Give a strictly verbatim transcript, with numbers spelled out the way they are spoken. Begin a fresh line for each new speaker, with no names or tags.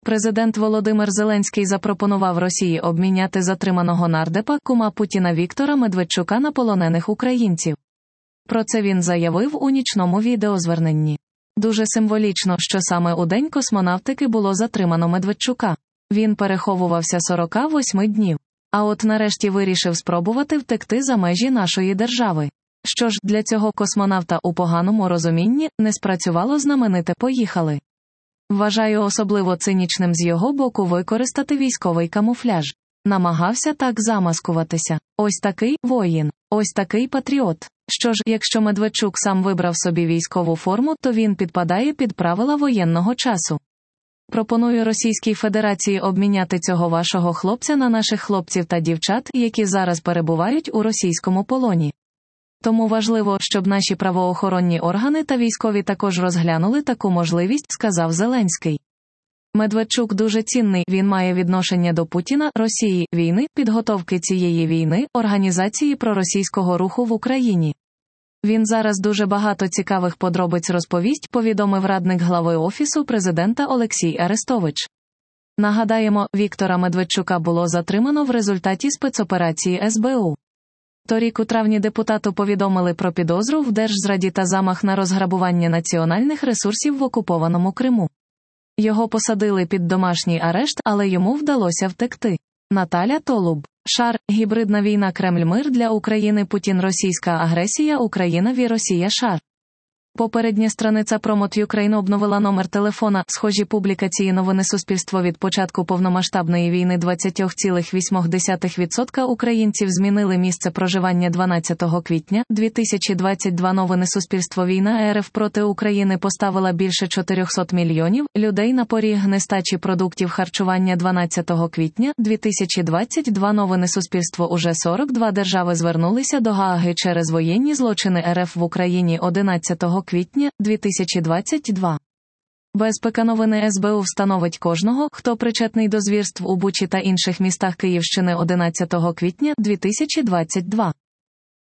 Президент Володимир Зеленський запропонував Росії обміняти затриманого нардепа, кума Путіна Віктора Медведчука на полонених українців. Про це він заявив у нічному відеозверненні. Дуже символічно, що саме у день космонавтики було затримано Медведчука. Він переховувався сорок вісім днів. А от нарешті вирішив спробувати втекти за межі нашої держави. Що ж, для цього космонавта у поганому розумінні не спрацювало знамените «поїхали». Вважаю особливо цинічним з його боку використати військовий камуфляж. Намагався так замаскуватися. Ось такий воїн, ось такий патріот. Що ж, якщо Медведчук сам вибрав собі військову форму, то він підпадає під правила воєнного часу. Пропоную Російській Федерації обміняти цього вашого хлопця на наших хлопців та дівчат, які зараз перебувають у російському полоні. Тому важливо, щоб наші правоохоронні органи та військові також розглянули таку можливість, сказав Зеленський. Медведчук дуже цінний, він має відношення до Путіна, Росії, війни, підготовки цієї війни, організації проросійського руху в Україні. Він зараз дуже багато цікавих подробиць розповість, повідомив радник глави Офісу президента Олексій Арестович. Нагадаємо, Віктора Медведчука було затримано в результаті спецоперації ес бе у. Торік у травні депутату повідомили про підозру в держзраді та замах на розграбування національних ресурсів в окупованому Криму. Його посадили під домашній арешт, але йому вдалося втекти. Наталя Толуб. Шар. Гібридна війна Кремль-мир для України. Путін. Російська агресія. Україна ві Росія. Шар. Попередня страниця Промот Юкрейн обновила номер телефона. Схожі публікації новини Суспільство від початку повномасштабної війни двадцять цілих вісім десятих відсотка українців змінили місце проживання дванадцятого квітня дві тисячі двадцять два. Новини Суспільство. Війна РФ проти України поставила більше чотирьохсот мільйонів людей на поріг нестачі продуктів харчування дванадцятого квітня дві тисячі двадцять два. Новини Суспільство. Уже сорок дві держави звернулися до Гааги через воєнні злочини РФ в Україні одинадцятого квітня дві тисячі двадцять два. Безпека. Новини ес бе у встановить кожного, хто причетний до звірств у Бучі та інших містах Київщини одинадцятого квітня дві тисячі двадцять два.